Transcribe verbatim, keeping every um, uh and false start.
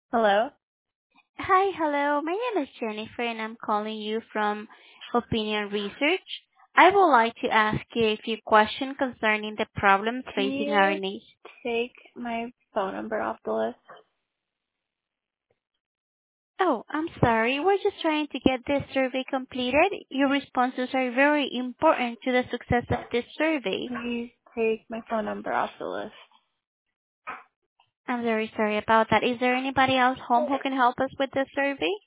Hello? Hi, hello. My name is Jennifer, and I'm calling you from Opinion Research. I would like to ask you a few questions concerning the problems Can facing our you nation. take my phone number off the list? Oh, I'm sorry. We're just trying to get this survey completed. Your responses are very important to the success of this survey. Please take my phone number off the list. I'm very sorry about that. Is there anybody else home who can help us with this survey?